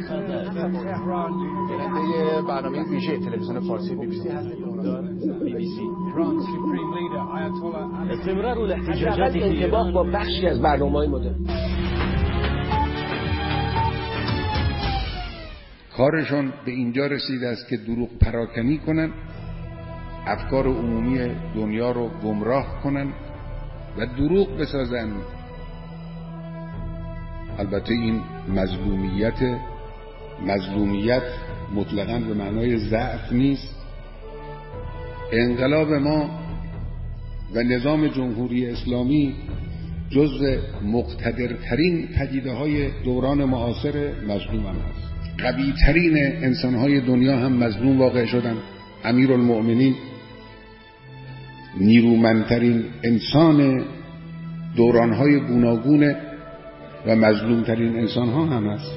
بیننده برنامه ویژه تلویزیون فارسی BBC استمرار الاحتجاجات في ایران با بخشی از برنامه‌های مدرن. کارشون به اینجا رسیده است که دروغ پراکنی کنن، افکار عمومی دنیا رو گمراه کنن و دروغ بسازن. البته این مظلومیت مطلقاً به معنای ضعف نیست. انقلاب ما و نظام جمهوری اسلامی جزء مقتدرترین پدیده‌های دوران معاصر مظلوم هم هست. قوی‌ترین انسان‌های دنیا هم مظلوم واقع شدن. امیرالمؤمنین نیرومندترین انسان دوران‌های گوناگون و مظلومترین انسان‌ها هم هست.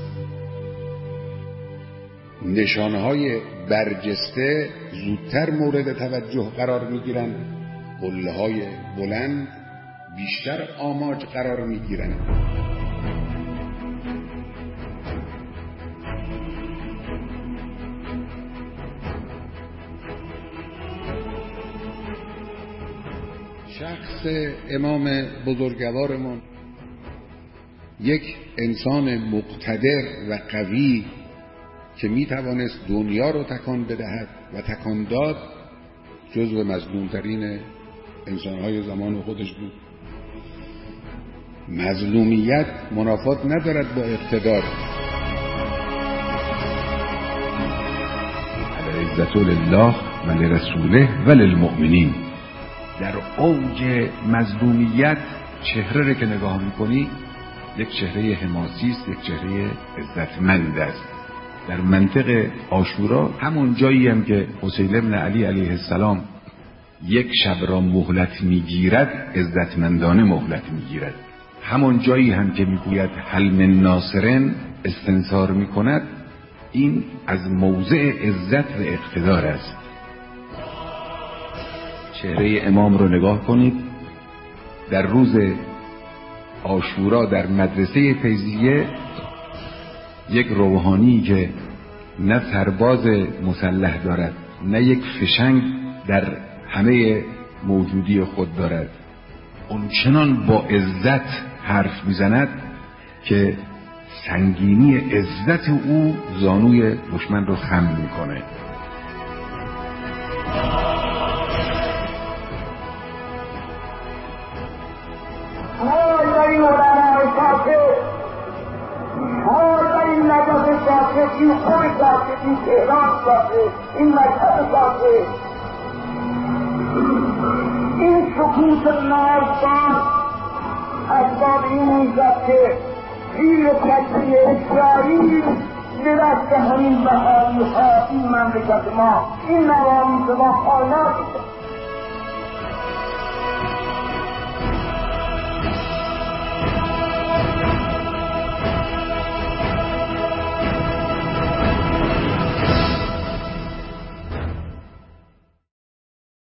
نشانه‌های برجسته زودتر مورد توجه قرار می‌گیرند، قله‌های بلند بیشتر آماج قرار می‌گیرند. شخص امام بزرگوارمون یک انسان مقتدر و قوی که می توانست دنیا رو تکان بدهد و تکان داد، جزو مظلومترین انسانهای زمان خودش بود. مظلومیت منافات ندارد با اقتدار. العزة لله و لرسوله و للمؤمنین. در اوج مظلومیت چهره رو که نگاه میکنی یک چهره حماسی است، یک چهره عزتمند است. در منطق عاشورا همون جایی هم که حسین ابن علی علیه السلام یک شب را مهلت میگیرد، عزتمندانه مهلت میگیرد. همون جایی هم که میگوید هل من ناصرن استنصار میکند، این از موضع عزت و اقتدار است. چهره امام رو نگاه کنید. در روز عاشورا در مدرسه فیضیه یک روحانی که نه سرباز مسلح دارد نه یک فشنگ در همه موجودی خود دارد، اونچنان با عزت حرف میزند که سنگینی عزت او زانوی دشمن رو خم میکنه. این خود ساخته، این تهران ساخته، این مشهد ساخته، این سکوت نارسان اسباب این میزد که زیر تکیه اسرائیل برست همین بهایی ها این مملکت ما، این نوامیس ما پایان میشه.